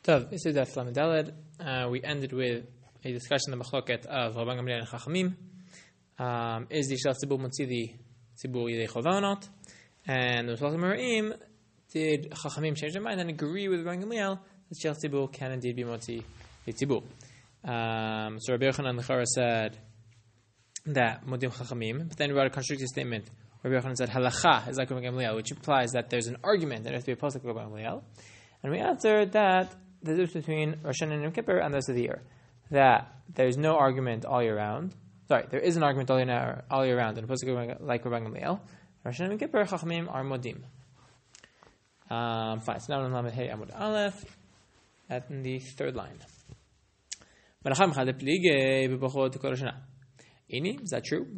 Tov, this is Daf Lamed Daled. We ended with a discussion of the machloket of Rabban Gamliel and Chachamim. Is the Shlach Tzibur Motzi the Tzibur Yidei Chova or not? And the Mishloach Merim, did Chachamim change their mind and agree with Rabban Gamliel that Shlach Tzibur can indeed be Motzi the Tzibur? So Rabbi Yochanan Lechara said that Modim Chachamim, but then we wrote a contradictory statement. Rabbi Yochanan said Halacha is like Rabban Gamliel, which implies that there's an argument that it has to be a pasuk of Rabban Gamliel. And we answered that the difference between Rosh Hashanah and Yom Kippur and the rest of the year, that there's no argument all year round. Sorry, there is an argument all year round, and a pasuk like Rabban Gamliel. Rosh Hashanah and Yom Kippur, Chachamim are modim. Fine. So now we're on Hey Amud Aleph at the third line. Ini, is that true?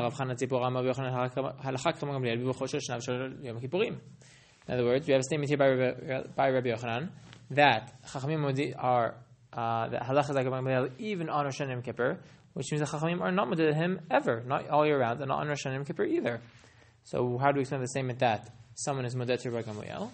In other words, we have a statement here by Rabbi Yochanan that Chachamim are that halacha is like Rabban Gamliel even on Rosh Hashanah and Yom Kippur, which means that Chachamim are not moded him ever, not all year round, and not on Rosh Hashanah and Yom Kippur either. So how do we explain the statement that someone is moded to Rabban Gamliel?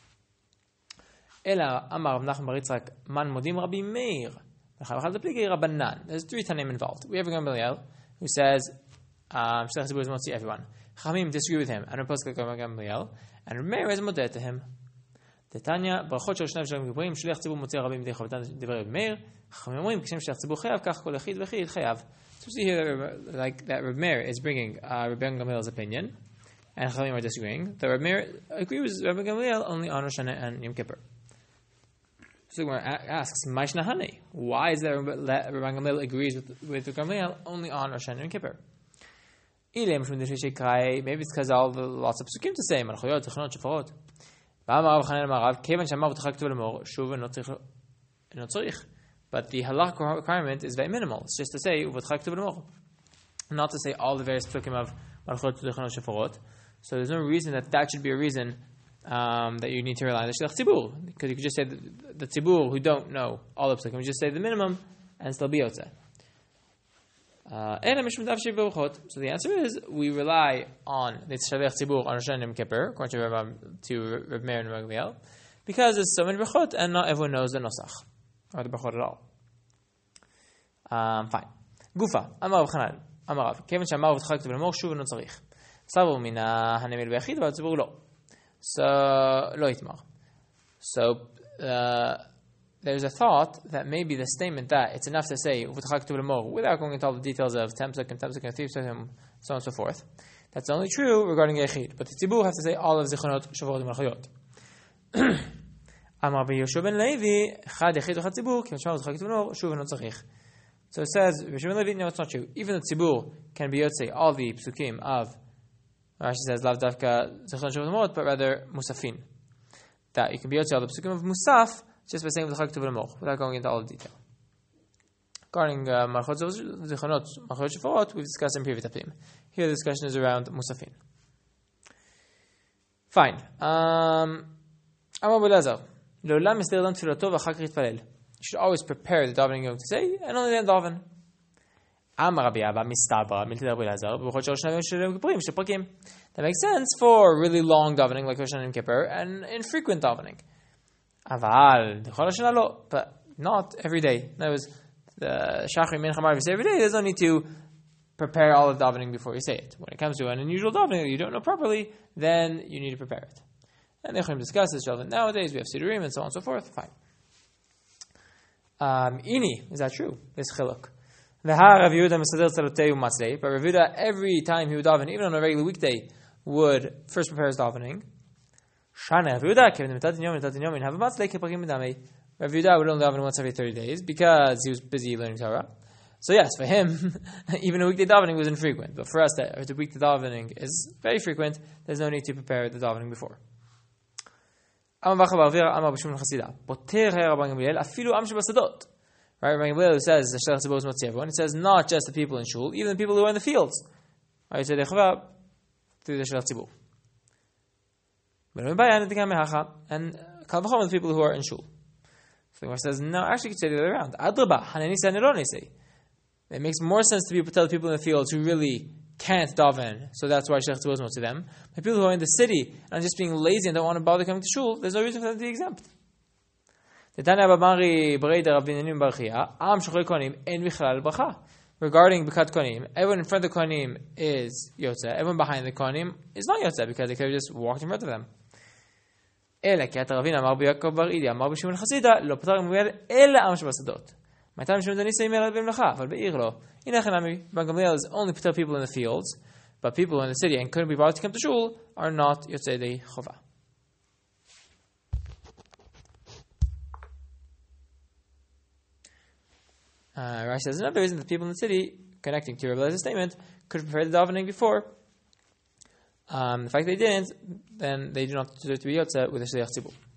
Ela Amar Rav Nachman bar Yitzchak man modim Rabbi Meir. There's three Tanim involved. We have Rabban Gamliel who says Shlach Tzibur is motzi everyone. Chachamim disagree with him and oppose Rabban Gamliel, and Rabbi Meir is moded to him. Tanya, brachot shel shnei Shalom Kippurim, shliach tzibur motzi rabim midei chavatan divrei Rabbi Meir. Chachamim omrim kishem shliach tzibur chayav, kach kol echid v'echid chayav. So we see here like that Rabbi Meir is bringing Rabbi Gamliel's opinion, and Chachamim are disagreeing. The Rabbi Meir agrees with Rabbi Gamliel only on Rosh Hashanah and Yom Kippur. So the Gemara asks, Ma'ishna Hani, why is that Rabbi Gamliel agrees with Rabbi Gamliel only on Rosh Hashanah and Yom Kippur? Maybe it's because all the lots of psukim to say, Malchuyot, Zechanot, Shefarot. But the halakha requirement is very minimal. It's just to say not to say all the various psukim of Malchut, Zechanot, Shefarot. So there's no reason that should be a reason that you need to rely on the Shlach Tzibur, because you could just say the Tzibur who don't know all the psukim, you just say the minimum and still be yotzeh. So the answer is we rely on the Shlach Tzibur on Rosh Hashanah and Yom Kippur, according to Rabbi Meir and Rabbi Gamliel, because there's so many brachot and not everyone knows the nosach or the brachot at all. Fine. Gufa Amar Rav Chanan Amar Rav Kevin Shamar v'tchak tzibur lemor shuv no tzarich savu mina hanemil b'yachid v'tzibur lo. So lo yitmar. So there's a thought that maybe the statement that it's enough to say without going into all the details of Temsuk and 3 Psukim, so on and so forth. That's only true regarding Yechid, but the Tzibur have to say all of Zechanot, Shefarot, and Malchuyot. Amar b'Yehoshua ben Levi, Chad Yechid v'Chad Tzibur, Kivin Shemar v'Chad Tzibur, Shuv no tzarich. So it says, Yehoshua ben Levi, no, it's not true. Even the Tzibur can be Yotzei all the Psukim of, Rashi says, Lav Davka Zechanot, Shefarot, but rather Musafin. That you can be Yotzei all the Psukim of Musaf, just by saying v'chak tuv l'moch, without going into all the detail. Regarding Malchot Zechanot, Malchot Shefarot, we've discussed in previous tapim. Here the discussion is around Musafin. Fine. Amar B'Elazar, L'olam yistir adam tfilato v'achar כך yitpalel. You should always prepare the davening you're going to say, and only then daven. Amar Rabbi Abba mistabra milti Rabbi Elazar b'chot shel shnei shel Yom Kippurim shel prakim. That makes sense for really long davening like Rosh Hashanah and Yom Kippur, and infrequent davening. But not every day. That was the Shachri Mincha Marv. You say every day. There's no need to prepare all of davening before you say it. When it comes to an unusual davening that you don't know properly, then you need to prepare it. And the Chachamim discuss this relevant nowadays. We have Sidurim and so on and so forth. Fine. Ini, is that true? This chiluk. But Rav Yehuda every time he would daven, even on a regular weekday, would first prepare his davening. Rav Yehuda would only daven once every 30 days because he was busy learning Torah. So yes, for him, even a weekday davening was infrequent. But for us, the weekday davening is very frequent. There's no need to prepare the davening before. Right, Rabbi Gamliel says the Shlach Tzibur is motzi everyone. It says not just the people in shul, even the people who are in the fields. Right, so through the Shlach Tzibur. And Kal V'chomer the people who are in shul. So the Gemara says, no, actually you could say the other way around. Adraba, Haneni Sanironi say. It makes more sense to tell the people in the fields who really can't daven, so that's why Shlach Tzibur is motzi them. But people who are in the city and are just being lazy and don't want to bother coming to shul, there's no reason for them to be exempt. Tanya Babari Brei de Rabbinim Barchia, Am Shochrei Kohanim En Bichlal Bracha. Regarding Bikat Kohanim, everyone in front of the Kohanim is Yotzeh, everyone behind the Kohanim is not Yotzeh because they could have just walked in front of them. אלא כי התרבין אמר ביעקב בר אידי, אמר בשמעון חסידה, לא פטר מיד אלא עם שבשדות. מתי משמעון דניסה ימר במלאכה, אבל בעיר לא. הנה לכן אמי, Rabban Gamliel is only put people in the fields, but people in the city and couldn't be brought to come to shul are not Yotzei Chova. Rashi says another reason that people in the city, connecting to Rabbi Elazar's statement, could have prepared the davening before. The fact they didn't, then they do not deserve to be Yotzei with the Shliach Tzibur.